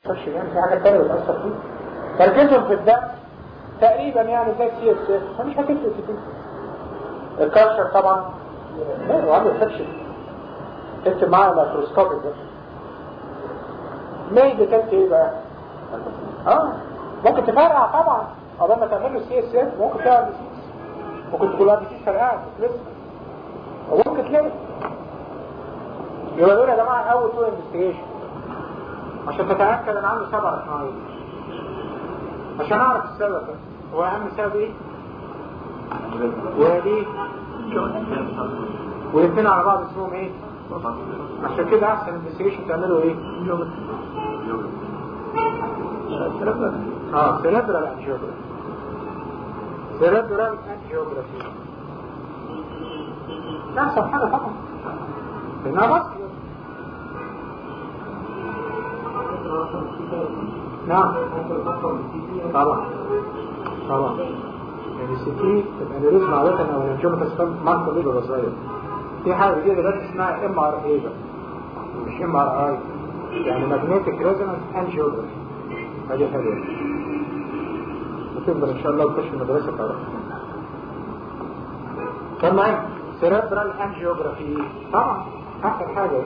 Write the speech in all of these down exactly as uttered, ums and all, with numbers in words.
بتأثرش يعني في حاجة تانية بتأثر فيه. تركيزهم في الدم تقريبا يعني زي سي اس اف فمش هتفرق كتير. الكالشر طبعا لا هو عنده انفكشن تكتب معاه مايكروسكوبيك ده مين بتكتب ايه بقى؟ اه ممكن تفرقع طبعا قبل ما تعمل له سي اس اف ممكن تعمل ديسيس ممكن تقول لها ديسيس فرقعت لسه وممكن تلاقي يبقى دول يا جماعه اول تو انفستيجيشن عشان تتاكد ان عنده سبع رحمات عشان اعرف السبب ده هو اهم سبب ايه؟ ودي والاثنين على بعض اسمهم ايه؟ عشان كده احسن انفستيجيشن تعملوا ايه؟ اه سيريبرال انجيوجرافي سيريبرال انجيوجرافي لا احسن حاجه طبعا انها بس نعم طبعا طبعا يعني السي تي الانيوريزم عادة او الانجيوما تسكن ماركة ليه بصغير في حاجة جديدة دلوقتي اسمها ام ار اي بقى مش ام ار اي يعني ماجنتيك ريزونانس انجيوجرافي هذه حلوة وتقدر ان شاء الله تخش المدرسة تعرف تمام سيريبرال انجيوجرافي طبعا احسن حاجة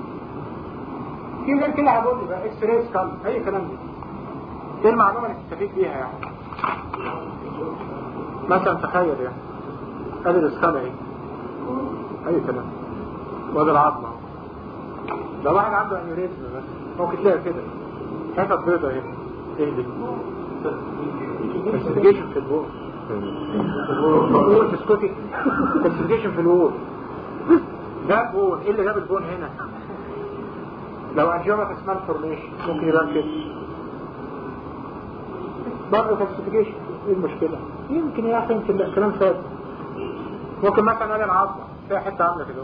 في غير كده هقول لي بقى اكس راي سكان اي كلام ده ايه المعلومة اللي تستفيد بيها يعني مثلا تخيل يعني ادي الاسخانة ايه اي كلام وادي العظمة لو واحد عنده انيوريزم بس ممكن تلاقي كده حتت بيضة اهي ايه دي كالسيفيكيشن في الوول الوول تسكتي كالسيفيكيشن في الوول ده البون ايه اللي جاب البون هنا لو انجيوما تسمال فورميشن ممكن يبان كده برضه كالسيفيكيشن ايه المشكلة يمكن يا اخي يمكن لا كلام فات ممكن مثلا قال العظمة فيها حتة عاملة كده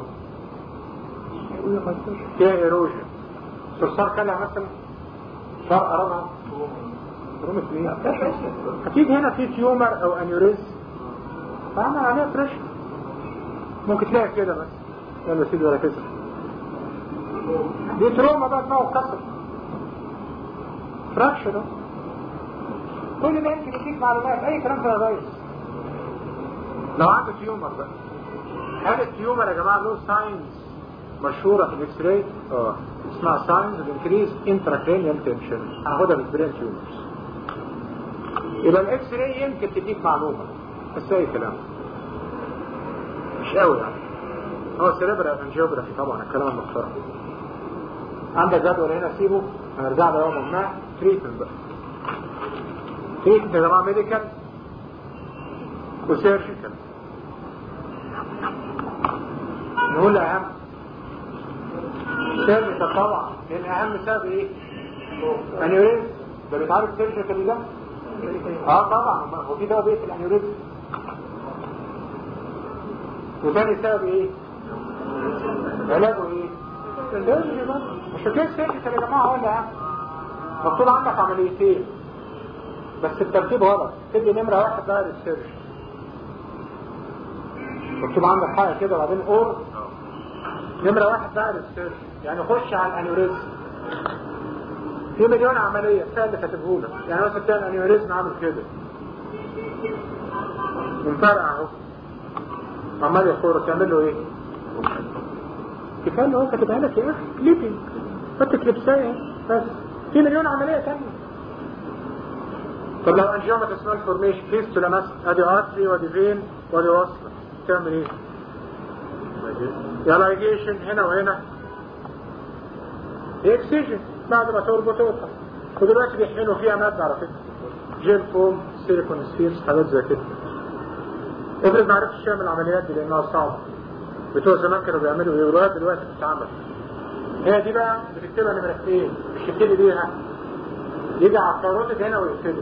فيها ايروجن صرصار كلها مثلا فرق قربها رومة مين اكيد هنا في تيومر او انيوريز فعمل عليها بريشن ممكن تلاقي كده بس يلا سيدي ولا كسر دي تروما بقى اسمها كسر فراكشر ده كل ده يمكن يديك معلومات اي كلام فيها غير لو عنده تيومر بقى هل التيومر يا جماعه له ساينز مشهوره في الاكس راي اه اسمها ساينز اوف انكريز انتراكرينيال تنشن هاخدها بالبرين تيومرز يبقى الاكس راي يمكن تديك معلومه بس اي كلام مش قوي يعني هو سيريبرال انجيوجرافي طبعا الكلام المحترم عندك جدول هنا سيبه هنرجع له يوم ما تريتمنت بقى تريتمنت يا جماعه ميديكال وسيرجيكال نقول اهم سيرجيكال طبعا لان اهم سبب ايه انيوريزم ده بيتعرف سيرجيكال ده اه طبعا هو في دواء بيقتل الانيوريزم وثاني سبب ايه علاجه ايه السيرجي بس مش كده السيرجيكال يا جماعه ولا اهم مكتوب عندك عمليتين بس الترتيب غلط تدي نمره واحد بقى للسيرجي مكتوب عندك حاجه كده وبعدين اور نمره واحد بقى للسيرجي يعني خش على الانيوريزم في مليون عمليه السنه اللي كاتبهولك يعني مثلا كان الانيوريزم عامل كده منفرع اهو عمال يخور تعمل له ايه كفايه اللي هو كاتبها لك يا اخي كليبنج حط كليبسايه بس في مليون عمليه ثانيه طب لو انجيوما تسمال فورميشن كيس تلامس ادي ارتري ودي فين ودي وصله تعمل ايه يا لايجيشن هنا وهنا اكسجين بعد ما تربط وتقطع ودلوقتي بيحملوا فيها ماده على فكره جيل فوم سيليكون سفيرز حاجات زي كده افرض ما عرفتش تعمل العمليات دي لانها صعبه بتوع زمان كانوا بيعملوا ايه ولغايه دلوقتي بتتعمل هي دي بقى بتكتبها نمره ايه مش تبتدي بيها يجي على الكاروتيد هنا ويقفله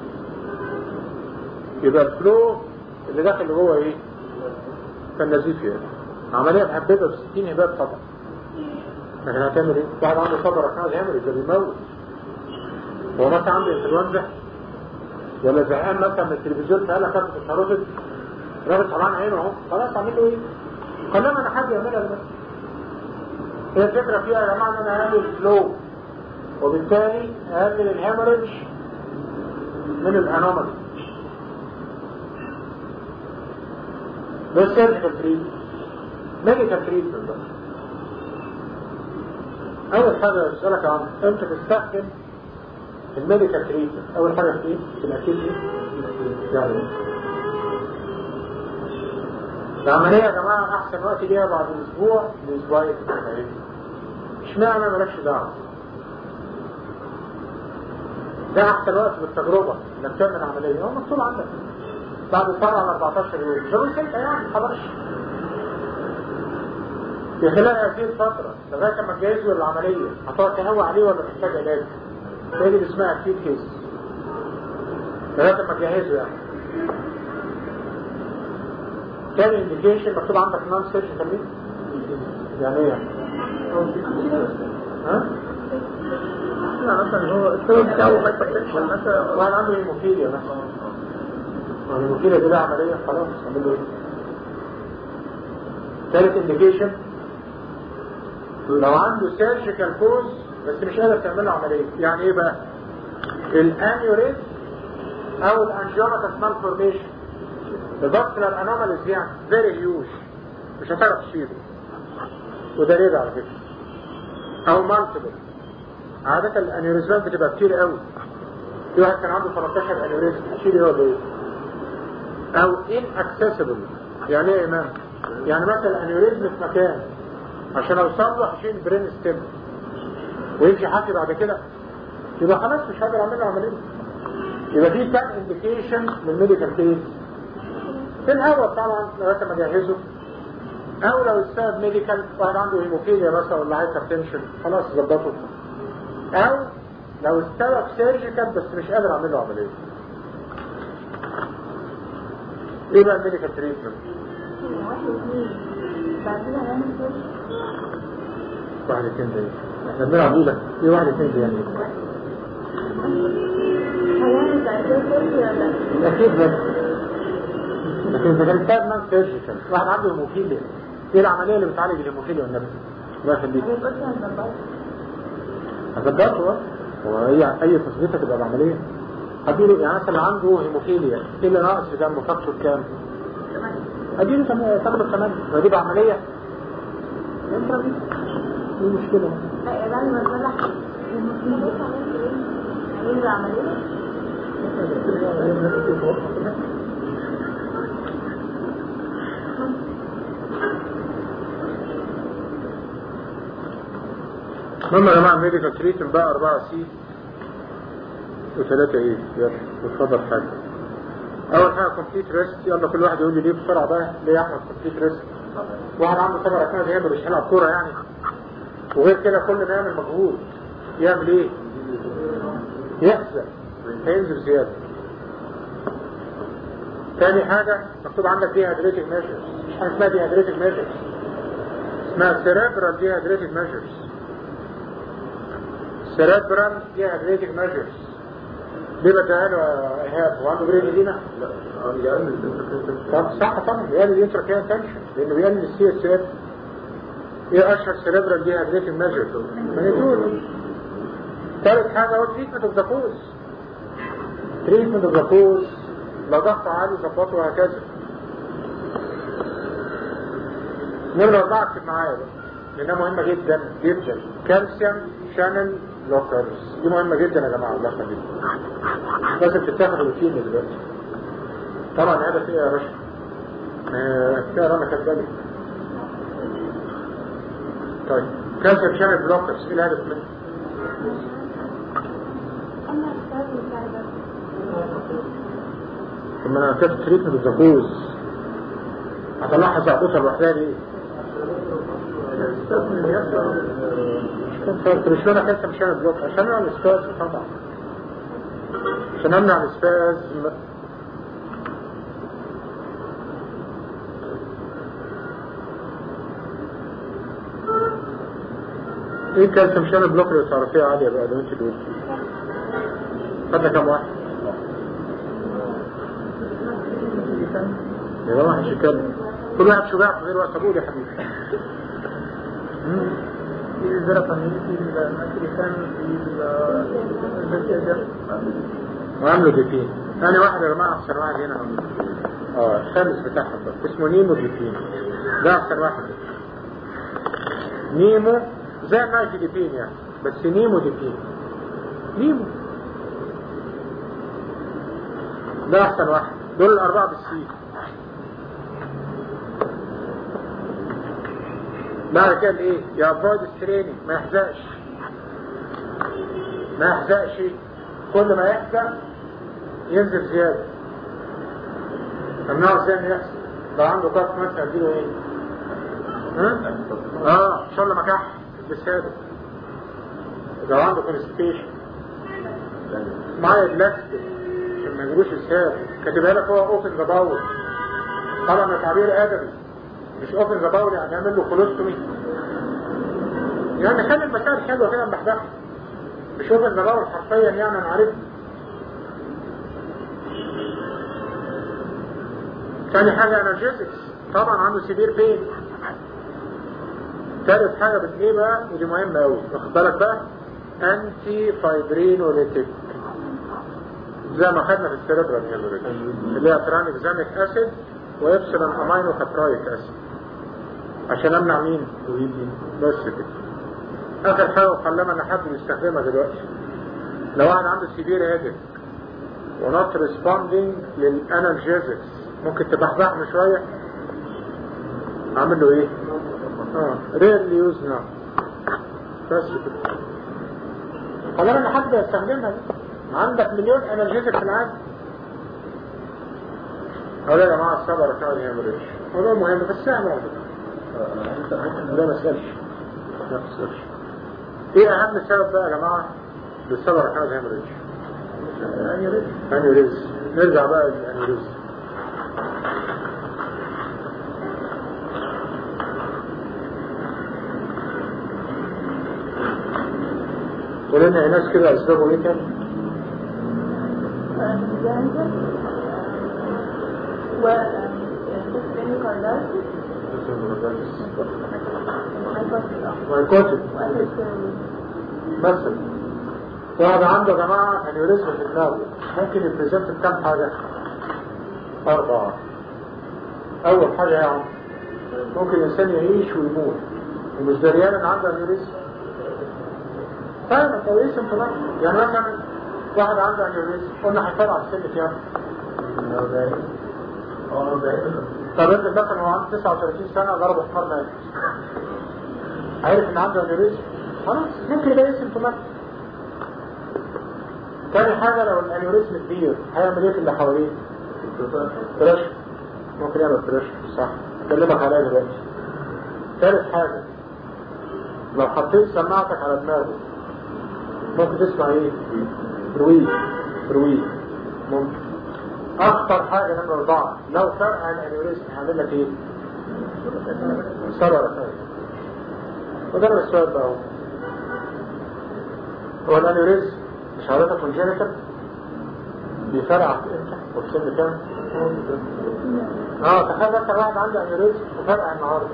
يبقى الفلو اللي داخل جوه ايه كان نزيف يعني عمليه محببه ب ستين هباب طبعا لكن هتعمل ايه واحد عنده صبر كان هيعمل ايه ده بيموت هو مثلا عنده انفلونزا ولا زهقان مثلا من التلفزيون فقال لك خدت الكاروتيد راجل طلعان عينه اهو خلاص اعمل له ايه قلما انا حد يعملها بس هي الفكره فيها يا جماعه ان انا اعمل فلو وبالتالي اقلل الهيموريدج من الانومالي. ده سيرجيكال تريتمنت. ميديكال تريتمنت بقى. اول حاجه بسالك عن امتى تستخدم الميديكال تريتمنت. اول حاجه في ايه؟ في الاكيد ايه؟ يعني العمليه يا جماعه احسن وقت ليها بعد اسبوع لاسبوعين. اشمعنى؟ مالكش دعوه. ده احسن وقت بالتجربه انك تعمل عمليه. هو مكتوب عندك بعد سبعة ل أربعتاشر يوم. ده بس انت يعني خلاص في خلال هذه الفتره لغايه ما تجهزوا للعمليه هتقعد تهوى عليه ولا محتاج علاج؟ هي دي اسمها اكيد كيس. لغايه ما تجهزوا يعني. تاني انديكيشن مكتوب عندك نون سيرجيكال ليه؟ يعني ايه يعني؟ ها؟ لا مثلا هو السبب بتاعه هايبرتنشن مثلا، واحد عنده هيموفيليا مثلا. الهيموفيليا دي بقى عمليه خلاص عمل له ايه؟ ثالث انديكيشن لو عنده سيرجيكال كوز بس مش قادر تعمل له عمليه. يعني ايه بقى؟ الانيوريزم او الانجيوماتس مالفورميشن. الفاسكولار انوماليز يعني فيري هيوج مش هتعرف تشيله. وده ريد على فكره. او مالتيبل. عادة الانيوريزمات بتبقى كتير قوي. في واحد كان عنده ثلاثة عشر انيوريزم هشيل هو بايه؟ او inaccessible. يعني ايه يا امام؟ يعني مثلا انيوريزم في مكان عشان اوصل له هشيل برين ستيم ويمشي حافي بعد كده يبقى خلاص مش هقدر اعمل له عمليه. يبقى دي كان انديكيشن من ميديكال كيس في الاول طبعا لغايه ما اجهزه. او لو السبب ميديكال واحد عنده هيموفيليا مثلا ولا هايبرتنشن خلاص ظبطه. او لو السبب سيرجيكال بس مش قادر اعمل له عمليه. ايه بقى الميديكال تريتمنت؟ واحد اثنين ده احنا بنلعب اولى. ايه واحد اثنين ده يعني؟ اكيد بس لكن اذا كان السبب نون سيرجيكال واحد عنده هيموفيليا ايه العمليه اللي بتعالج الهيموفيليا والنبي؟ الله يخليك. هظبطه. هو هي اي تثبيته تبقى بعمليه. هديله يعني مثلا عنده هيموفيليا ايه اللي ناقص في دمه؟ فاكتور كام؟ اديله ثمانية ثمانية ودي بعمليه. انت دي ايه المشكله؟ لا بعد ما تصلح الهيموفيليا هيعمل عمليه. المهم يا جماعه الميديكال تريتمنت بقى أربعة سي وثلاثة ايه؟ يلا اتفضل حاجه. اول حاجه كومبليت ريست. يلا كل واحد يقول لي ليه بسرعه بقى. ليه يا احمد كومبليت ريست؟ واحد عنده سبع اسنان زياده مش هيلعب كوره يعني. وغير كده كل ما يعمل مجهود يعمل ايه؟ يحزن هينزل زياده. ثاني حاجه مكتوب عندك دي هيدريتك ميجرز. مش حاجه اسمها دي هيدريتك ميجرز اسمها سيريبرال دي هيدريتك ميجرز. سيريبرال دي هيدريتك ميجرز. ليه بدها له ايهاب؟ هو عنده برين دينا؟ لا بيقلل طب صح طبعا بيقلل الانتراكرينال تنشن لانه بيقلل السي اس اف. ايه اشهر سيريبرال دي هيدريتك ميجرز؟ مانيتول. ثالث حاجه هو تريتمنت اوف ذا كوز. تريتمنت اوف ذا كوز لو ضغط عالي ظبطه وهكذا. نمرة أربعة اكتب معايا بقى لأنها مهمة جدا جدا. كالسيوم شانل بلوكرز دي مهمة جدا يا جماعة. الله يخليكم لازم تتاخد روتين دلوقتي. طبعا هذا فيه يا باشا اختيار أنا كذلك. طيب كالسيوم شانل بلوكرز ايه الهدف منه؟ ثم انا كتبت تريتمنت الزكوز هطلعها زعبوطة لوحدها ليه؟ مش معنى كالسيوم شانل بلوك عشان امنع الاسفاز طبعا. عشان امنع الاسفاز. ايه الكالسيوم شانل بلوك اللي تعرفيها عالية بقى لو انت دول؟ خدنا كم واحد؟ يا جماعة مش يتكلم. كل واحد شجاع في غير وقت ابوه يا حبيبي. في زرقاني في المكريكان في البلجيجة وعملوا ديبين. ثاني واحد يا جماعة أحسن واحد هنا اه الخامس بتاعهم بقى اسمه نيمو ديبين. ده أحسن واحد. نيمو زي نايجي ديبين يعني بس نيمو ديبين. نيمو ده أحسن واحد. دول الأربعة بالسي. بعد كده ايه يا افويد ستريننج ما يحزقش ما يحزقش كل ما يحزق ينزل زيادة. النوع ازاي ما يحصل لو عنده كف مثلا اديله ايه ها اه ان شاء الله مكح بالسادة. لو عنده كونستيشن معايا بلاستيك عشان ما يجروش الساد كاتبها لك هو اوبن ذا باول. طبعا ده تعبير ادبي مش اوبن ذا باول يعني هنعمل له كولوستومي يعني خلي المسائل حلوه كده مبحبحه مش اوبن ذا باول حرفيا يعني انا عارف. ثاني حاجه انرجيتكس طبعا عنده سيفير بين. ثالث حاجه بالايه بقى ودي مهمه قوي واخد بالك بقى انتي فايبرينوليتيك زي ما خدنا في السيربرال هيموريج اللي هي ترانكزاميك اسيد ويبسلون امينو كاترايك اسيد عشان امنع مين بس كده. اخر حاجه وقلما ان حد يستخدمها دلوقتي لو واحد عنده سيفير هيدك ونوت ريسبوندينج للانالجيزكس ممكن تبحبحه شويه اعمل له ايه اه ريرلي يوز ناو بس كده. قلما ان حد يستخدمها دي. عندك مليون انالجيزك في العالم. أولا يا جماعة الصبر كان يعمل إيش؟ موضوع مهم بس سهل على فكرة. لا ما اسألش. لا ما اسألش. إيه أهم سبب بقى يا جماعة للصبر كان يعمل إيش؟ أنيوريزم. أنيوريزم. نرجع بقى للأنيوريزم. قولنا يا ناس كده أسبابه إيه تاني؟ و سيستميك كاردايتس مايكوتيك مثلا واحد عنده يا جماعة انيوريزم في دماغه ممكن يبريزنت بكام حاجة؟ أربعة. أول حاجة يعني ممكن الإنسان يعيش ويموت ومش دريان إن عنده انيوريزم. فاهم انيوريزم كمان يعني مثلا واحد عنده انيوريزم قلنا هيفرق على السن كام؟ طب انت مثلا هو عنده تسعة وثلاثين سنة ضرب حمار مات عارف ان عنده انيوريزم خلاص ممكن يبقى سيمتومات. تاني حاجة لو الانيوريزم كبير هيعمل ايه في اللي حواليه؟ بريشر ممكن يعمل بريشر صح اكلمك عليها دلوقتي. ثالث حاجة لو حطيت سماعتك على دماغه ممكن تسمع ايه؟ برويد برويد ممكن. اخطر حاجة نمرة اربعة لو فرق عن الانيوريزم هعمل لك ايه؟ سبع رسائل. وده انا السؤال بقى هو الانيوريزم مش عادتها كونجينيتال بيفرع امتى وفي سن كام؟ اه تخيل اكتر واحد عنده انيوريزم وفرع النهارده.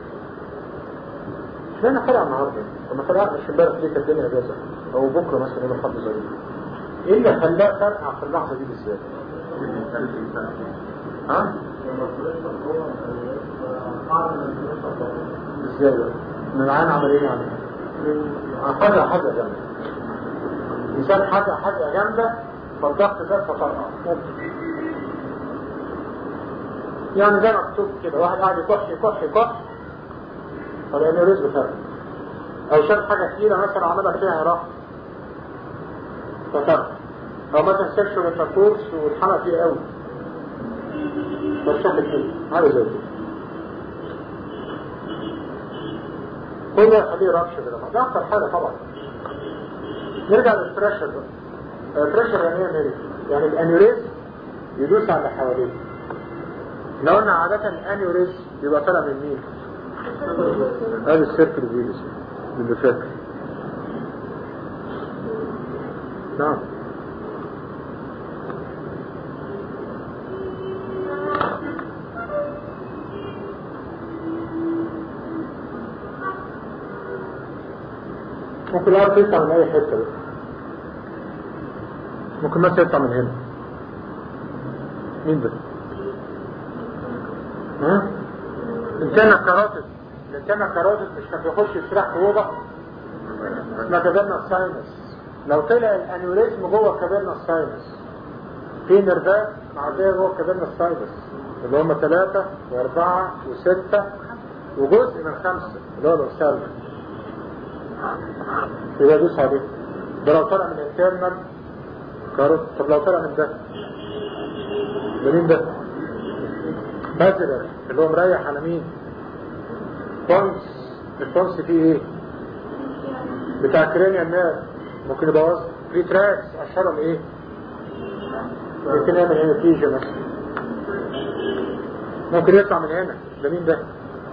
مش لنا فرع النهارده لما فرع مش امبارح ليه كانت الدنيا اجازه او بكره مثلا يبقى حد زي ايه اللي خلاه فرقع في اللحظه دي بالذات؟ ها؟ ازاي بقى؟ من معانا عمليه يعني حاجه حاجه جامده انسان حاجه حاجه جامده فالضغط زاد فطرقع ممكن يعني زي مكتوب كده واحد قاعد يكح يكح يكح فالانيوريزم فرق او شاف حاجه كتيره مثلا عملها فيها راح فطرقع او مثلا سيكشوال انتركورس والحلقه فيه قوي بالشكل كده هذا زي كده كل ده يخليه رابشه كده ده اكتر حاجه طبعا. نرجع للبريشر بقى. البريشر يعني ايه ميري؟ يعني الانيوريزم يدوس على اللي حواليه. لو قلنا عاده الانيوريزم بيبقى طالع من مين؟ هذا السيركل فيلس اللي فاكر. نعم ممكن الارض يطلع من اي حته بقى. ممكن مثلا يطلع من هنا. مين ده؟ ها؟ انتنا كاراتس. الانتنا كاراتس مش كان بيخش يسرح في اوضه اسمها كابيرنا الساينس. لو طلع الانيوريزم جوه الكابيرنا الساينس في نرفات معديه جوه الكابيرنا الساينس اللي هم ثلاثة واربعة وستة وجزء من خمسة اللي هو الأرسال يبقى دوس عليه. ده لو طلع من انترنال كاروت. طب لو طلع من ده ده مين ده؟ بازلر اللي هو مريح على مين؟ فونس. الفونس فيه ايه؟ بتاع كرينيال نيرف. ممكن يبقى وسط في تراكس اشهرهم ايه؟ ممكن يعمل هنا تيجي مثلا. ممكن يطلع من هنا. ده مين ده؟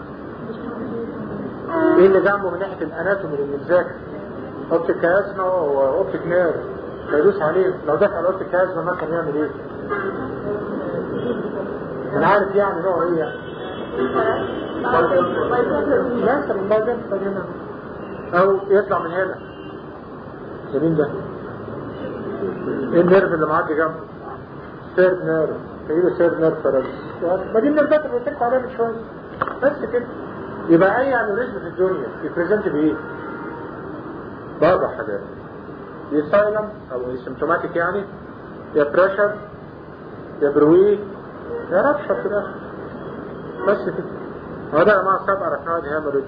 ايه اللي جنبه من ناحيه الاناتومي اللي بنذاكر؟ اوبتيك كازما واوبتيك نيرف. فيدوس عليه. لو دخل على اوبتيك كازما مثلا يعمل ايه؟ انا عارف يعني نوع ايه يعني. مثلا بايدن هنا او يطلع من هنا. ده مين ده؟ ايه النيرف اللي معدي جنبه؟ سيرد نيرف. تجيبه سيرد نيرف فرنس. ما دي النيرفات اللي بتكتب عليها من شويه بس كده. يبقى اي انوريزم في الدنيا يبريزنت بايه؟ باربع حاجات. يا سايلم او سيمتوماتيك يعني، يا بريشر، يا بروي، يا ربشة في الاخر. بس كده. هذا يا جماعه سبع ركنات هيموريدج.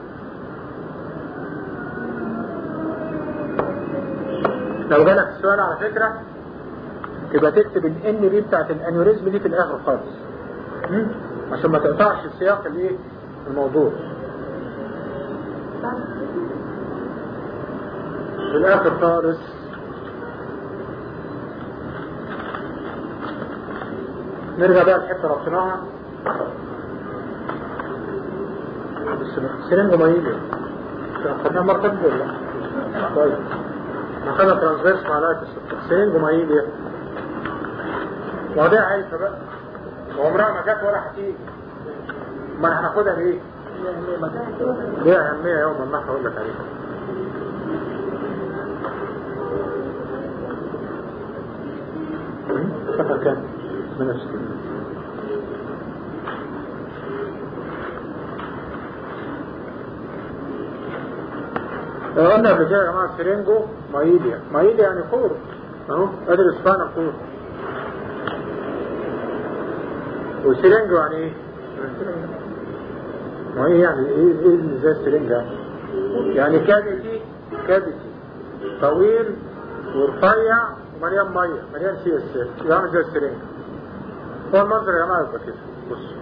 لو جالك السؤال على فكره يبقى تكتب الان بي بتاعت الانوريزم دي في الاخر خالص عشان ما تقطعش السياق الايه الموضوع. في الاخر خالص نرجع بقى الحته ربطناها. سرنجة مايلة خدناها مرة قبل ولا طيب ما خدنا ترانسفيرس مع لايك سرنجة مايلة مواضيع عايزة بقى وعمرها ما جت ولا هتيجي. ما هناخدها ليه؟ ليه أهمية يوم ما هقول لك عليها. صفحة كام؟ من السكين قلنا قبل كده يا جماعة سرنجو مايليا. مايليا يعني خور اهو ادي الاسبانة خور. وسرنجو يعني ايه؟ ما ايه يعني ايه ايه اللي زي السرنجة؟ يعني كافيتي كافيتي طويل ورفيع ومليان مية مليان سي اس اف يعني زي السرنجة. هو المنظر يا جماعة يبقى كده. بص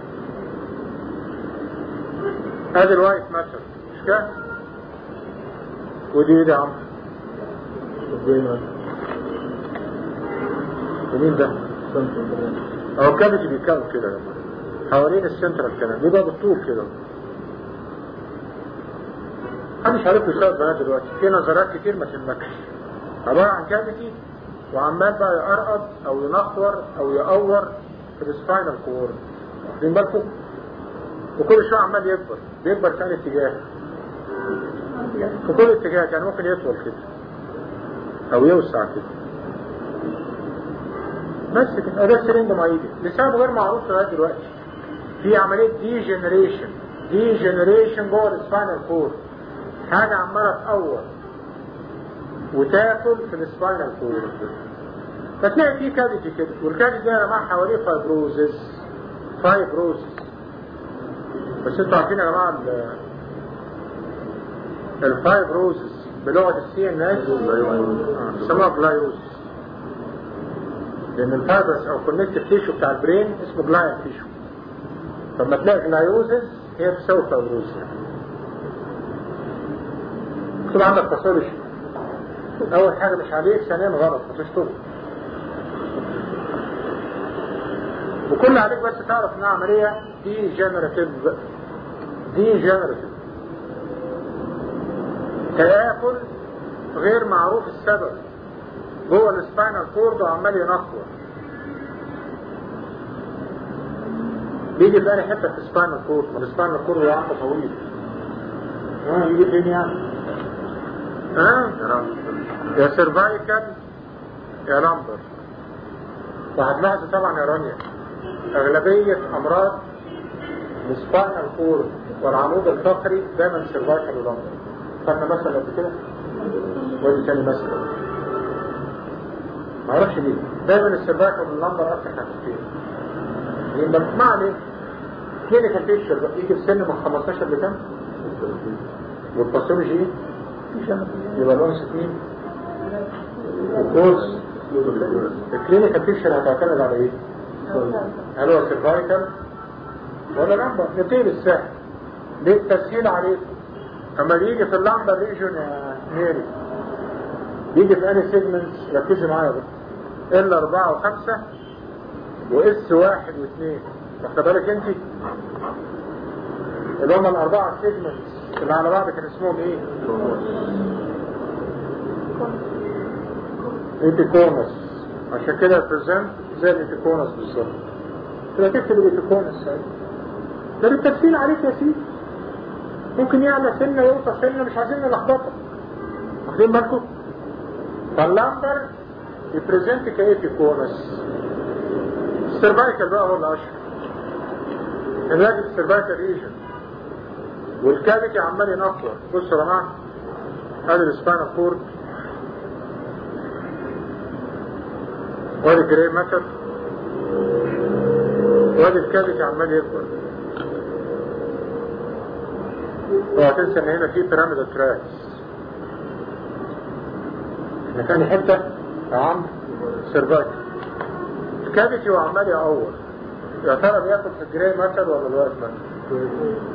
ادي الوايت ماتر مش كده؟ ودي ايه ده يا عم؟ ومين ده؟ اهو الكافيتي بيتكون كده يا جماعة حوالين السنترال كانال بيبقى بالطول كده. انا مش عارف يساوي بنات دلوقتي في نظرات كتير ما تهمكش. عبارة عن كافيتي وعمال بقى يقرقض او ينخور او يقور في السباينال كورد. واخدين بالكم؟ وكل شويه عمال يكبر بيكبر ثاني اتجاه في كل اتجاه يعني ممكن يطول كده او يوسع كده. بس كده ده السرنجة مايليا لسبب غير معروف لغايه دلوقتي. في عمليه دي جنريشن دي جنريشن جوه السباينال كورد. حاجه عماله تقور وتاكل في السباينال كورد. فتلاقي فيه كافيتي كده والكافيتي ده يا جماعه حواليه فايبروزس فايبروزس. بس انتوا عارفين يا جماعه الفايبروزس بلغه السي ان اس بيسموها بلايوزس. لان الفايبرس او كونكتيف تيشو بتاع البرين اسمه جلايال تيشو. فلما تلاقي جلايوزس هي بتساوي فايبروزس. اكتب عندك باثولوجي. اول حاجه مش عليك ثانيا غلط هتشطب. وكل عليك بس تعرف انها عمليه دي جنراتيف دي جنراتيف تآكل غير معروف السبب جوه السباينال كورد وعمال ينخور. بيجي في أي حته في السباينال كورد. السباينال كورد هو عمق طويل. اه يجي فين يعني؟ ها يا سيرفايكال يا لامبر. وهتلاحظوا طبعا يا رانيا اغلبية امراض السباينال كورد والعمود الفقري دايما سيرفايكال ولامبر. خدنا مثلا قبل كده ودي تاني مثلا معرفش ليه دايما السيرفايكال واللامبر اكتر حاجتين. يبقى ما عليه كلينيكال بيكتشر يجي في سن من خمستاشر لكام؟ والباثولوجي ايه؟ يبقى الونس مين؟ الكورس. الكلينيكال بيكتشر هتعتمد على ايه؟ هل هو سيرفايكال ولا لامبر؟ نبتدي بالسهل ليه التسهيل عليه؟ اما يجي في اللامبر ريجون يا ميري يجي في اني سيجمنتس ركزوا معايا بقى ال اربعة وخمسة واس واحد واثنين واخد بالك انت اللي هم الاربعة سيجمنتس اللي على بعض كان اسمهم ايه؟ ايبيكونس. عشان كده بريزنت زي الايبيكونس بالظبط. كده تكتب الايبيكونس ده بالتفصيل عليك يا سيدي. ممكن يعلى سنة يوصل سنة مش عايزين نلخبطه. واخدين بالكم؟ فاللامبر يبريزنت كايبيكونس. السيرفايكال بقى هو الاشهر. الراجل السيرفايكال ريجن والكابيتي عمال ينفر. بصوا يا جماعه ادي السباينال كورد وادي الجري ماتر وادي الكابيتي عمال يكبر. وهتنسى ان هنا في بيراميدال تراكس. احنا كان حته يا عم سيرفايكال الكابيتي وعمال يقور. يا ترى بياكل في الجري ماتر ولا الوايت ماتر؟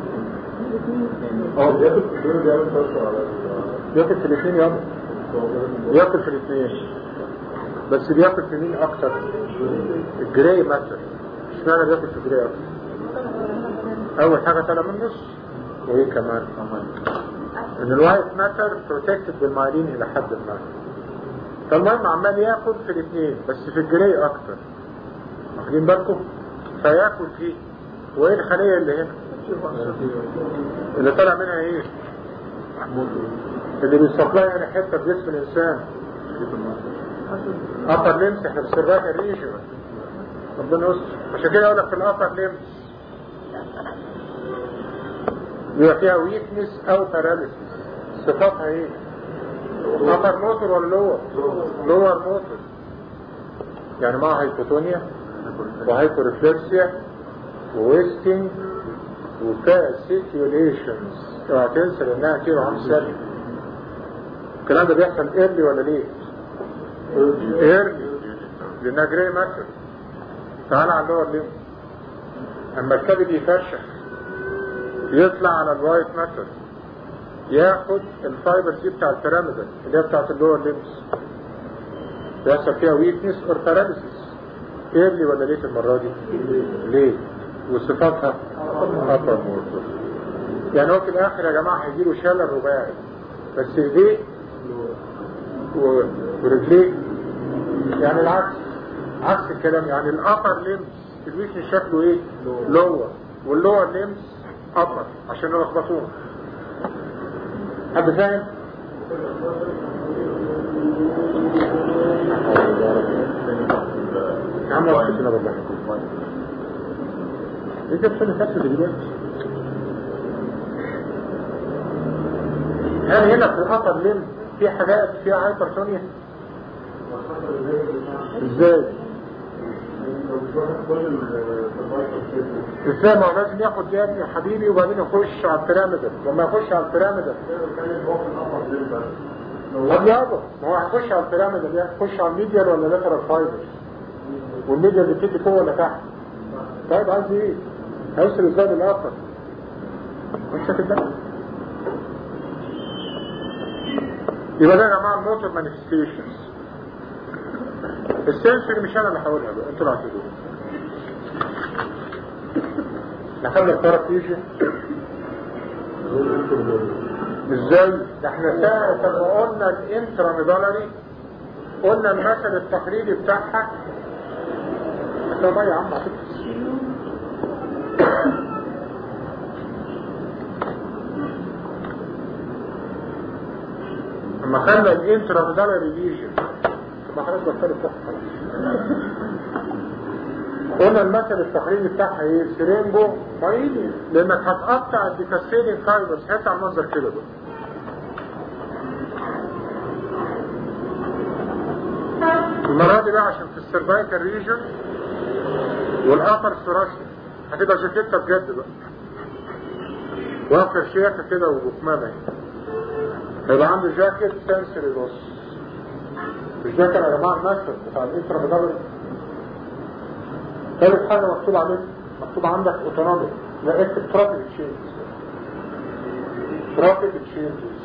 اه بياكل في الجري بيعمل فرصه على بياكل في الاثنين يا ابني. بياكل في الاثنين بس بياكل في مين اكتر؟ الجري ماتر. اشمعنى بياكل في الجري اكتر؟ اول حاجه طالع من النص وايه كمان؟ ان الوايت ماتر بروتكتد بالمايلين الى حد ما. فالمهم عمال ياكل في الاثنين بس في الجري اكتر. واخدين بالكم؟ فياكل فيه. وايه الخليه اللي هنا؟ اللي طالع منها ايه؟ اللي بيسبلاي هنا حته في جسم الانسان upper limbs. احنا في السيرفايكال ريجن ربنا يستر. عشان كده اقول لك في الابر limbs بيبقى فيها ويكنس او باراليسيس. صفاتها ايه؟ upper motor ولا lower؟ lower motor. يعني معها هايبوتونيا وهايبورفلكسيا وويستنج وفاسيكيوليشنز. اوعى تنسى لانها كيلو عام سنه. الكلام ده بيحصل ايرلي ولا ليه؟ ايرلي لانها جراي ماتر. تعالى على اللور ليم. اما الكبد يفرشح يطلع على الوايت ماتر ياخد الفايبر دي بتاع البيراميدال اللي هي بتاعت اللور ليمز. بيحصل فيها ويكنس اور باراليسيس. ايرلي ولا ليه المره دي؟ ليه؟ وصفاتها ابر موتور. يعني هو في الاخر يا جماعه هيجيله شلل رباعي بس ايديه ورجليه يعني العكس عكس الكلام. يعني الابر ليمز الويكنس شكله ايه؟ لور واللور ليمز ابر عشان نلخبطونا. حد فاهم؟ يا عم وقتنا بالله انت بتقول نفسك دلوقتي. هل هنا في الابر ليمز في حاجات فيها هايبرتونيا؟ ازاي؟ ازاي؟ ما هو لازم ياخد يا ابني حبيبي وبعدين يخش على البيراميدال. لما يخش على البيراميدال طب يابا ما هو هيخش على البيراميدال يعني يخش على الميديال ولا لاترال فايبر؟ والميديال اللي بتدي فوق ولا تحت؟ طيب عايز ايه؟ هيوصل ازاي للاخر؟ مش هتبقى. يبقى ده يا جماعه الموتور مانيفستيشنز. السنسوري مش انا اللي هقولها بقى انتوا اللي هتقولوها. دخلنا الثيرابيوجي ازاي؟ ده احنا ساعة ما قلنا الانتراميدالري قلنا المثل التقليدي بتاعها ده ما يا عم عطيك. لما خلى الانتراميدالري ليجن ما خلاص بطلت تحصل. قلنا المثل التقريبي بتاعها ايه؟ سيرينجو مايلي، لانك هتقطع الديكاسيلين فايبرز هيطلع المنظر كده بقى. المرة دي بقى عشان في السيرفايكال ريجن والأثر الثراسي هتبقى جاكيتة بجد بقى، واخر شياكة كده وبكمامة. هيبقى عنده جاكيت سنسوري لوس. الجاكيت يا جماعة المثل بتاع الانتراميدالري. ثالث حاجة مكتوب عليك، مكتوب عندك اوتونوميك، لا اكتب ترافيك تشينجز. ترافيك تشينجز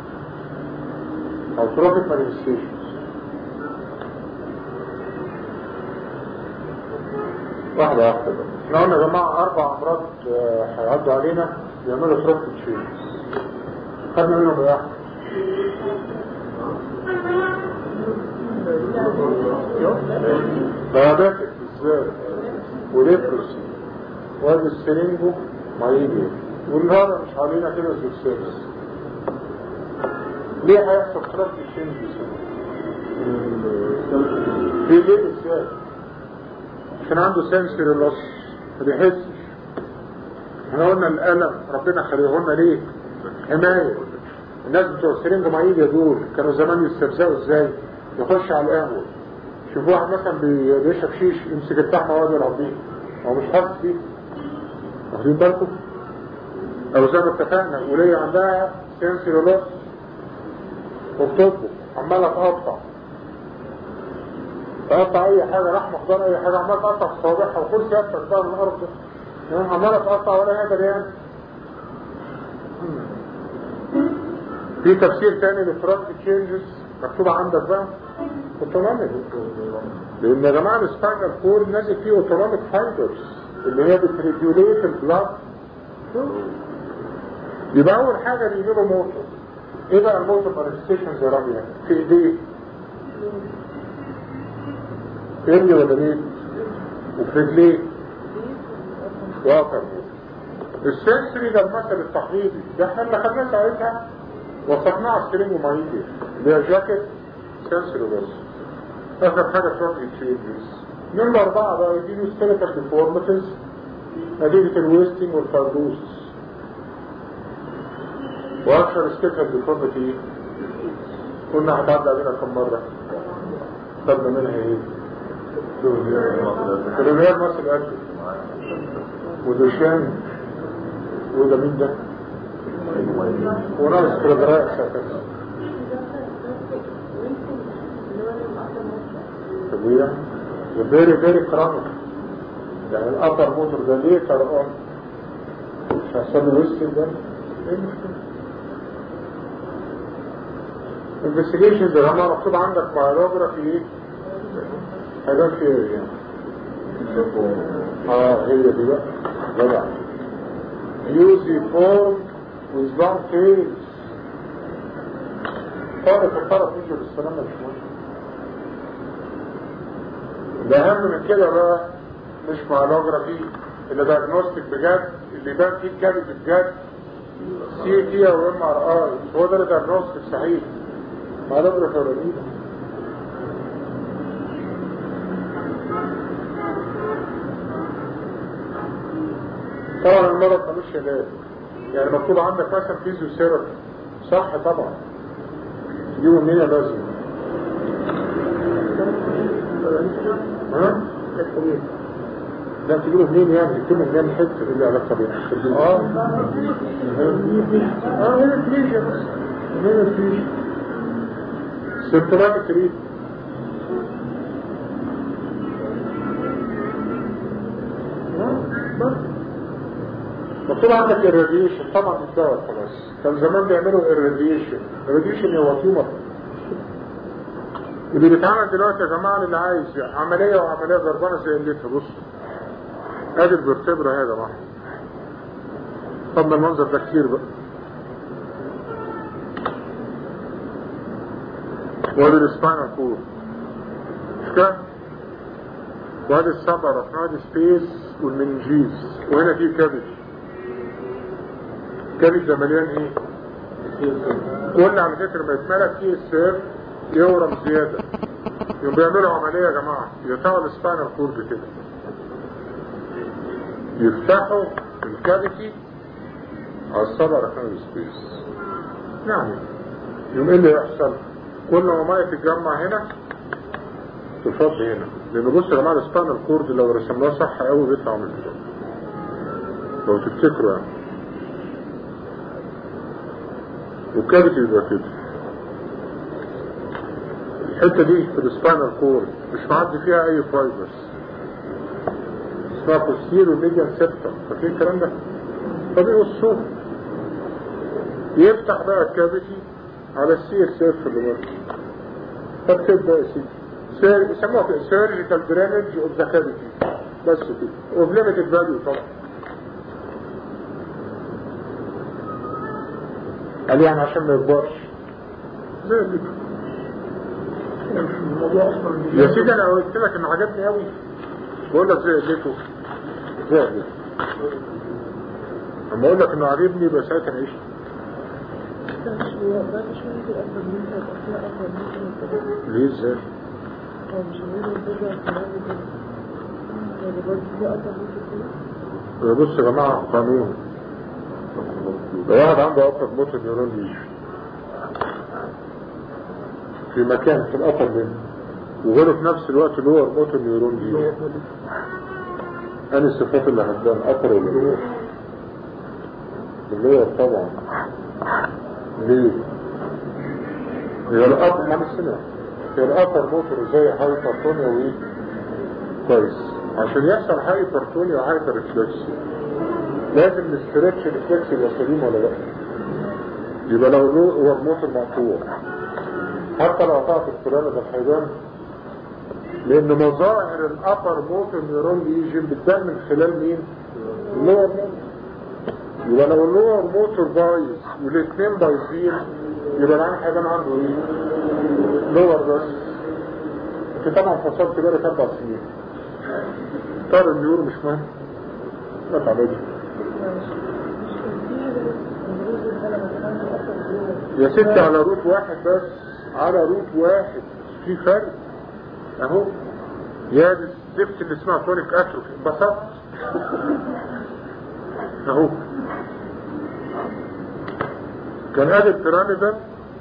او ترافيك مانيفستيشنز. واحدة واحدة بقى. احنا قلنا يا جماعة أربع أمراض هيعدوا علينا يعملوا ترافيك تشينجز. خدنا منهم واحد. ديابيتك بالذات وليبروسي وادي السرينجو مايلي والنهار مش علينا كده سكسس. ليه هيحصل ترافيك تشينجز؟ ليه ليه ازاي؟ عشان عنده سنسوري لوس ما بيحسش. احنا قلنا الألم ربنا خليه لنا ليه؟ حماية. الناس بتوع السرينجو مايلي دول كانوا زمان يستفزقوا ازاي؟ يخش على القهوة شوف واحد مثلا بيشرب شيش يمسك الفحم ويقعد يلعب بيه، هو مش حاسس بيه. واخدين بالكم؟ او زي ما اتفقنا وليه عندها سنسوري لوس وبتطبخ عماله تقطع تقطع اي حاجه، لحمه خضار اي حاجه، عماله تقطع في صوابعها وكل سيادتك بقى من الارض يعني عماله تقطع ولا يقدر يعني. في تفسير تاني للترافيك تشينجز مكتوب عندك بقى اوتونوميك، لان يا جماعه السباينال كورد نازل فيه اوتونوميك فايبرز اللي هي بتريجوليت البلاد. يبقى اول حاجه بيجيبوا موتور. ايه بقى الموتور مانيفستيشنز يا ربيع؟ في ايديه ايديه ولا بيت وفي رجليه واقع. السنسري ده المثل التقليدي ده احنا اللي خدناه ساعتها وصفناه على السرينجو مايلي اللي هي جاكيت سنسوري بس. اخر حاجة ترافيك تشينجز. نمرة اربعة بقى يجيبوا سكيلتال ديفورميتيز نتيجة الويستنج والفايبروسس. واكثر سكيلتال ديفورميتي قلنا هتعدي علينا كم مرة؟ خدنا منها ايه؟ الريال مصر اكل ودوشان وده مين ده؟ وناس كرادراء ساكس طبيعي وفيري فيري كرامك. يعني الأطر موتور ده ليه كرقان مش هيحصل له ويستن ده؟ ايه المشكلة؟ investigations ده لما مكتوب عندك بايولوجرافي ايه؟ حاجات فيه يعني اه هي دي بقى جدع يوزيفورم with long tails. طارق الطرف يجي بالسلامة مش مهم. الأهم من كده بقى مش بايولوجرافي اللي دايجنوستيك بجد اللي يبان فيه الكبد بجد سي تي او ام ار اي هو ده اللي دايجنوستيك صحيح. بايولوجرافي ولا ايه؟ طبعا المرض ملوش علاج. يعني مكتوب عندك مثلا فيزيوثيرابي صح طبعا تجيبه منين لازم ها؟ لا تجيبه منين يعني تكتبه منين الحته اللي على الطبيعي اه اه هنا الفليجة بس هنا الفليجة سيمتومات التريد بس مكتوب عندك الراديشن طبعا مش دواء خلاص. كان زمان بيعملوا الراديشن. الراديشن هو تيومر اللي بيتعمل دلوقتي يا جماعه اللي عايز عمليه وعمليه ضربانه زي اللي بصوا ادي الفرتبرا اهي يا جماعه. طب المنظر ده كتير بقى. وادي السباينال كورد مش كده؟ وادي الصبر وادي سبيس والمنجيز وهنا في كابج. الكبد ده مليان ايه؟ كل على فكرة ما يتملك فيه السير يورم زيادة، يوم بيعملوا عملية يا جماعة يقطعوا السباينال كورد كده، يفتحوا الكافيتي على السبع ركنال سبيس. يعني يوم ايه اللي يحصل؟ كل ما ميه تتجمع هنا تفض هنا، لان بص يا جماعه السباينال كورد لو رسمناه صح قوي بيطلع من كده لو تفتكروا يعني، والكافيتي يبقى كده. الحته دي في السباينال كورد مش معدي فيها اي فايبرز، اسمها بوستيرو ميديان سيبتم، فاكرين الكلام ده؟ فبيقصوه يفتح بقى الكافيتي على السي اس اف اللي بره، فاكتب بقى يا سيدي يسموها كده سيرجيكال درينج اوف ذا كافيتي، بس كده اوف ليميتد فاليو طبعا. قال يعني عشان ما يكبرش زي كده. يا سيدي انا قلت لك انه عجبني قوي، بقول لك زي قلته زي قلته، اما اقول لك انه عجبني يبقى ساعتها نعيش. ليه ازاي؟ بص يا جماعة قانون، لو واحد عنده أقرب موتور نيورون ليجن في مكان في الأقرب منه وغيره في نفس الوقت اللي هو موتور نيورون ليجن، أنا الصفات اللي هتبان أقرب اللي هو اللي هو طبعا ليه؟ هي الأقرب من السنة، هي الأقرب موتور زي هايبرتونيا وإيه؟ كويس. عشان يحصل هايبرتونيا وهايبر ريفلكس لازم الاسترتش ريفلكس يبقى سليم ولا لا؟ يبقى لو هو الموتور مقطوع حتى لو قطعت الفلانة ده الحيوان، لأن مظاهر الأبر موتور نيورون ليجن بتبان من خلال مين؟ اللور موتور. يبقى لو اللور موتور بايظ والاثنين بايظين يبقى العين حيوان عنده ايه؟ لور بس. انت طبعا فصلت بالك اربع سنين طار النيور مش مهم، لا تعملش يا ستي على روت واحد بس، على روت واحد في فرق اهو. يا الزفت اللي اسمها كونيك اتروفي انبسطت اهو. كان ادي البيراميدال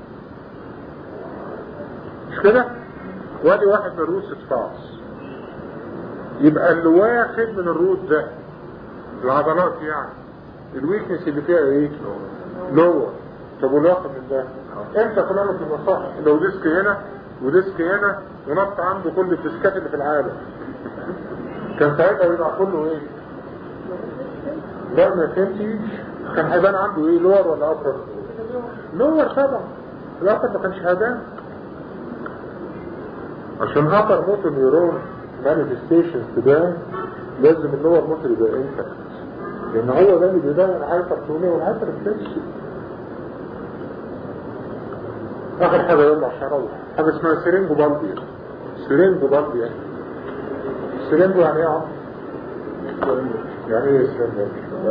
مش كده، وادي واحد من الروت ستفاص، يبقى اللي واخد من الروت ده العضلات يعني الويكنس اللي فيها ايه؟ لور. طب واللي واخد من ده انت كلامك يبقى صح. لو ديسك هنا وديسك هنا ونط عنده كل الديسكات اللي في العالم كان ساعتها يبقى كله ايه؟ لا ما فهمتيش، كان هيبان عنده ايه؟ لور ولا ابر؟ لور طبعا، الابر ما كانش هيبان. عشان ابر موتور نيورون مانيفستيشنز تبان لازم اللور موتور يبقى انتكت، لان هو ده اللي بيبان الهايبرتونيا والهايبرفلكس. اخر حاجه يلا عشان اروح حاجه اسمها سيرينجو بالبي. سيرينجو بالبي يعني سيرينجو يعني ايه يا عم؟ يعني ايه سيرينجو؟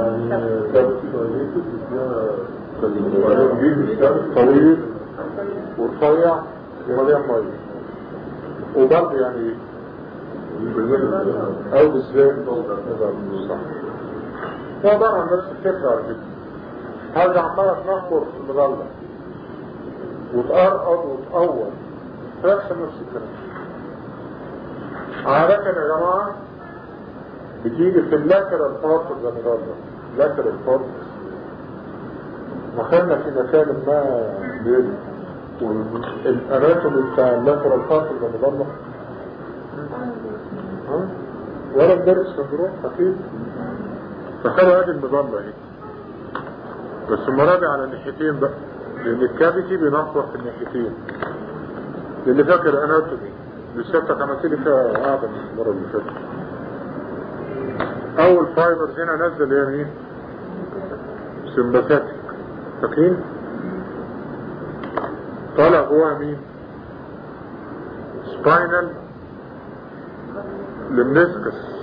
يعني طويل ورفيع ومليان ميه. وبالبي يعني ايه؟ او بالذات صح. هو عبارة عن نفس الفكرة على كده. هذا عمالة تنخر المغلة وتقرقض وتقور فيحصل نفس الكلام. عادة يا جماعة بتيجي في اللاترال بارت زي المغلة، لاترال بارت مخلنا في مكان ما بين والاناتومي بتاع اللاترال بارت زي المغلة ولا الدرس مجروح خفيف. فخلوا هذه المظلة اهي، بس المرابع على الناحيتين بقى، لان الكافيتي بينفض في الناحيتين. اللي فاكر اناتومي لساتك عملت لي فيها قاعدة من المرة اللي فاتت. اول فايبرز هنا نزل هي مين؟ سمباثيك، فاكرين؟ طالع جواها مين؟ سباينال لمنسكس،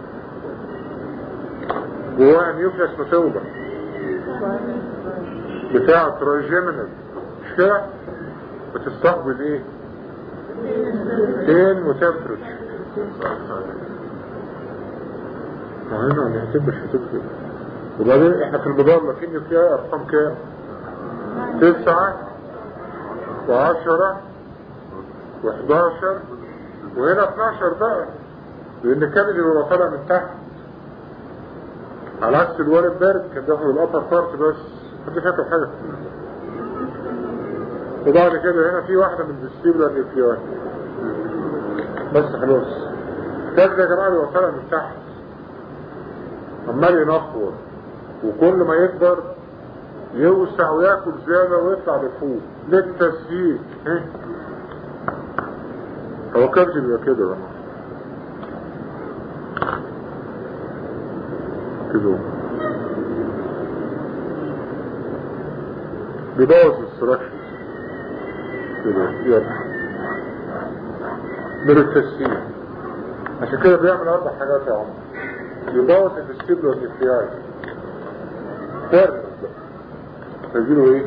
جواها نيوكليس متوبة بتاع تراجيمينال مش كده؟ بتستقبل ايه؟ تين وتمبرتشر. هنا هنعتبر مش هتبقى. وبعدين احنا في البدار لكن فيها ارقام كام؟ تسعة وعشرة وحداشر وهنا اتناشر بقى، لان كامل يبقى طالع من تحت على عكس الوالد بارد كان داخل الابر بارت بس. حد فاكر حاجه؟ وبعد كده هنا في واحده من الفيستيبولار نيوكلياي بس خلاص. الكامل يا جماعه يبقى طالع من تحت عمال ينفور، وكل ما يكبر يوسع وياكل زياده ويطلع لفوق للتسهيل. ايه هو كبش بيبقى كده بقى كده بيبوظ الستراكشرز كده يلا من التسهيل. عشان كده بيعمل اربع حاجات يا عمر. يبوظ الفيستيبولار نيوكلياي فرق تجيله ايه؟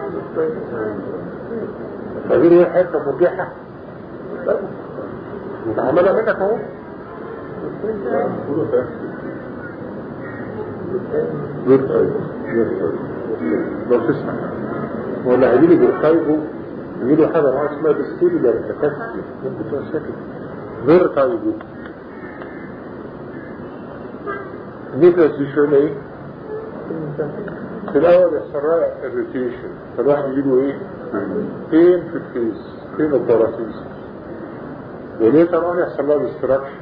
تجيله ايه؟ حته مرجحه عملها منك اهو. لو تسمع ولا هيجيلي بالقلبه يجيله حاجه معاه اسمها بالسيلولار تكسي ممكن تبقى ساكت غير طيبه. النيكلاس دي شويه ايه؟ في الاول يحصل لها اريتيشن، فالواحد يجيله ايه؟ فين في الفيس فين الباراسيس، وليتر اون يحصل لها ديستراكشن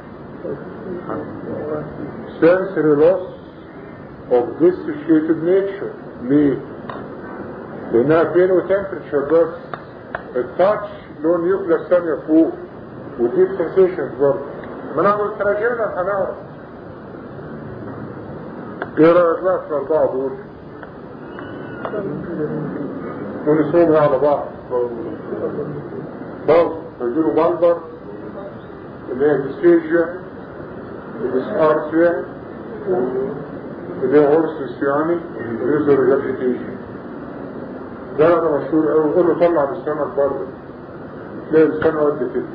sensory loss of dissociated nature. ليه؟ لانها بين وتمبرتشر بس. التاتش له نيوكلاس ثانيه فوق ودي سنسيشنز برضه. ما ناخد التراجينا هنعرف. ايه رايك بقى في الاربعه دول؟ ونسوهم على بعض برضه يجيله بلبر اللي هي ديسفيجيا الاسارسيا اللي هي هورسس يعني ريزر ريبيتيشن. ده انا مشهور قوي. قول له طلع لسانك برضه تلاقي لسانه قد كده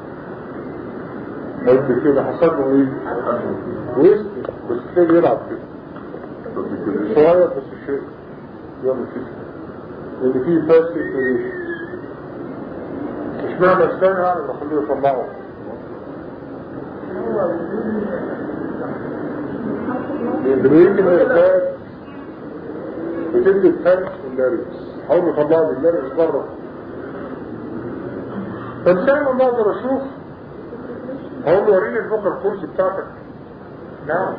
قد كده حصل له ايه؟ ويسكي بس تلاقيه يلعب كده صغير بس الشيء يعمل كده لان فيه فاسد ريش. مش معنى لسانه يعني بخليه يطلعه. بيجي من الفاس بتدي الفاس واللاريكس. حاول يطلعه باللاريكس بره. فالسنة ما اقدر اشوف هقول له وريني الفوكال كورس بتاعتك. نعم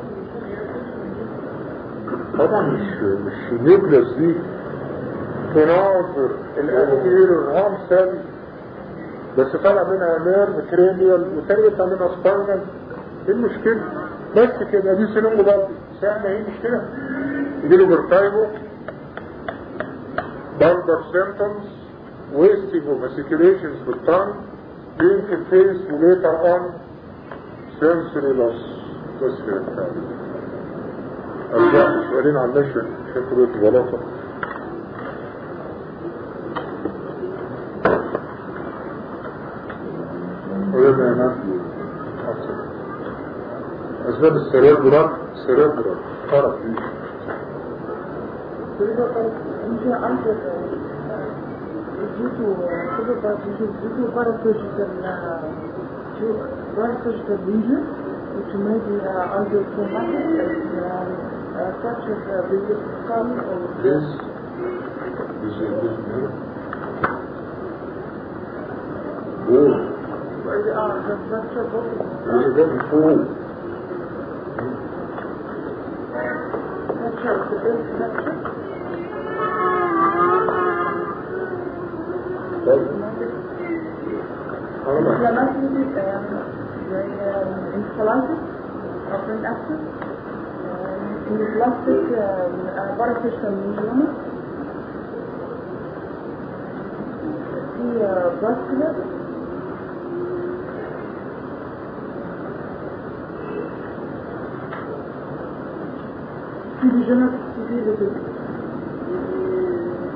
طبعا مش مش النيوكلاس دي تناظر الانتيريور هام سيل بس طالع منها نيرف كرينيال وتاني يطلع منها سباينال. ايه المشكلة؟ بس كده دي سنونجو برضه سهلة. ايه المشكلة؟ يجيله برتايبو بلدر سيمتومز wasting of articulations بالtongue being in face later on sensory loss. بس كده أرجع سؤالين عن نشر عشان تبقى بلاطة. قولنا يا ناس أسباب السيريبرال سيريبرال فرق فيه due to due to parasurgical parasurgical lesion, which may be uh, angiotraumatic, uh, uh, such as uh, the skull or this this is this here oh uh, the fracture both this is getting full fracture, the base fracture. Inflammatory uh, encephalitis or brain abscess, uh, neoplastic uh, parafacial meningioma, the uh, vascular, degenerative disease.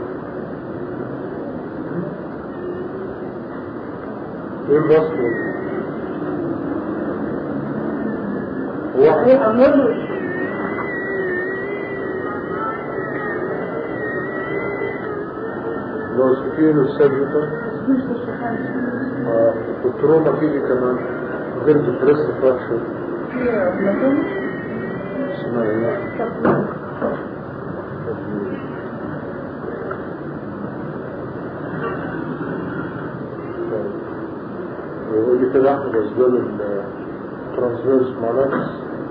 ايه الرسم واحد لو سكين والسابقة والتروما فيه كمان غير بالبريس فراكشر اسمها ايه ويقول لي كده احنا بأسباب الترانسفيرس مالكس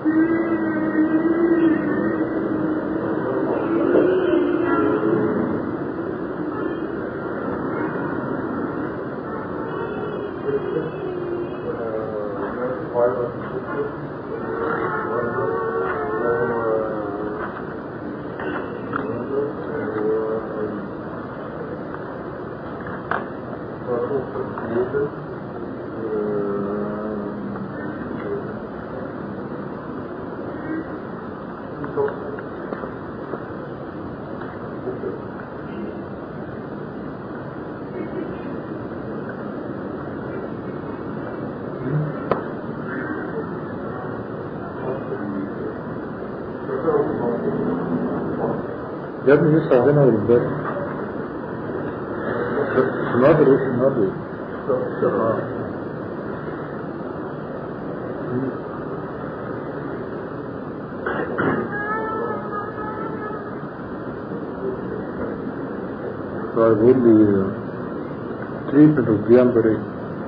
يا ابني لسه عندنا والبارح النهارده ايه النهارده ايه طيب قول لي treatment of Guillain-Barré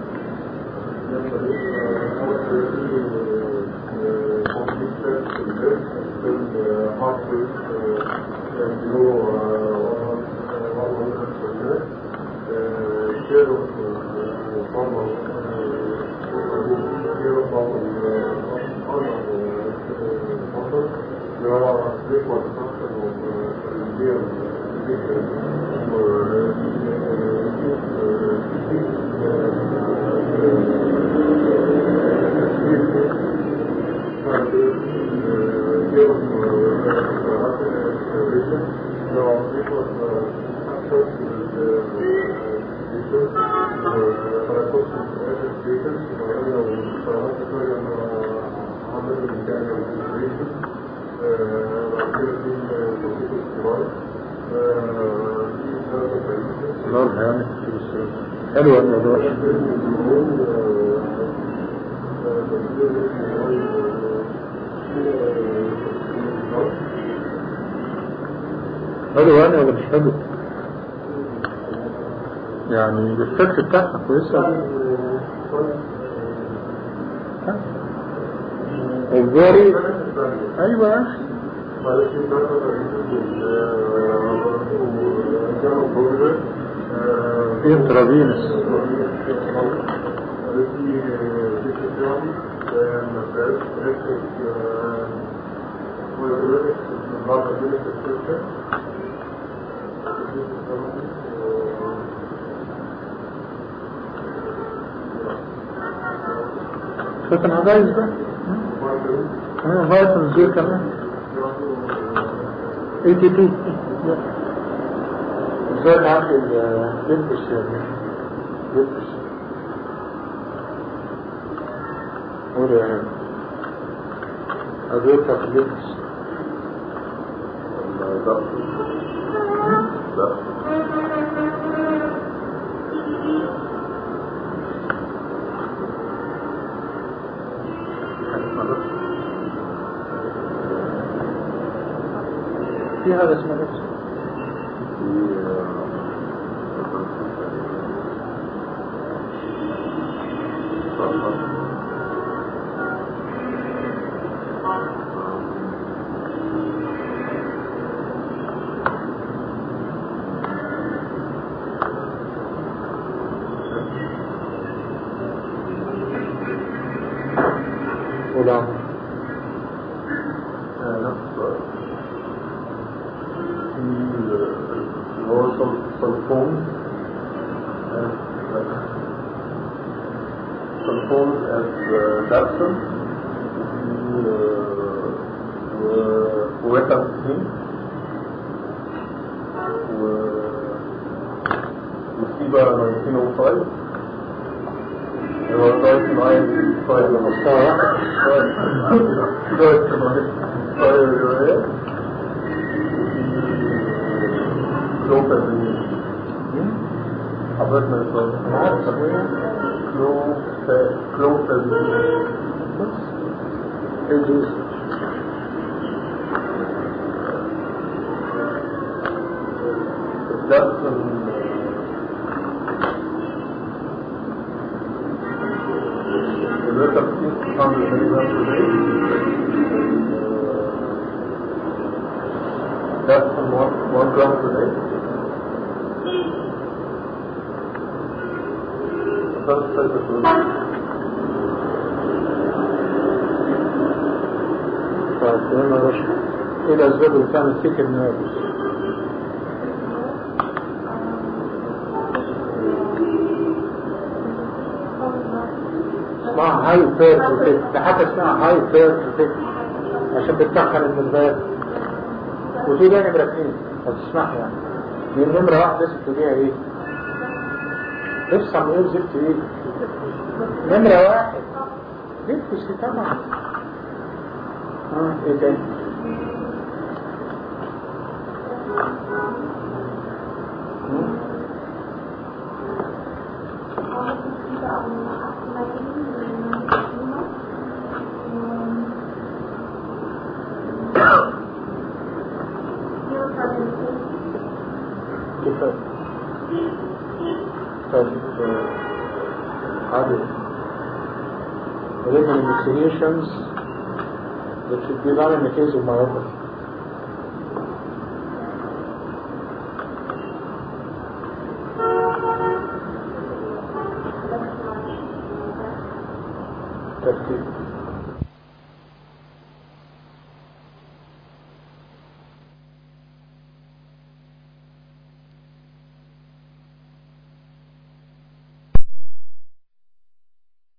حلوة الموضوع حلوة يعني ولا مش حلوة يعني الفكر بتاعها كويسة الزوري ايوه انترافينس فكان عايز ده انا فايتن زي كمان اي تي تي ازاي معاك الليمبس يعني ليمبس قول يا هاني ادوية بتاعت الليمبس لا لا في هذا اسمه نفسه ولا Sulfone Sulfone as Dapson وويتامين ومصيبة تسعتاشر هو لغاية معايا طيب مستوى لغاية معايا طيب الرواية كلوفة حضرتنا الصوت انا عارف تقوية كلوفة كلوفة ايه دي that's the rate of six hundred milligrams per day. That's from one, one gram per day. That's the type of food. طيب تمام يا باشا. ايه الاسباب اللي تعمل فيك النيرفز؟ اسمها هاي بيرفكت، ده حتى اسمها هاي بيرفكت عشان بتسخن النرفات. ودي ده نمرة اتنين هتسمعها يعني. دي النمرة واحدة لازم تجيها ايه؟ افصل ايه وزفت ايه؟ نمرة واحد نفسي طبعا. اه ايه تاني؟ كيف طيب هذه written investigations that should be done in the case of myopathy. ترتيب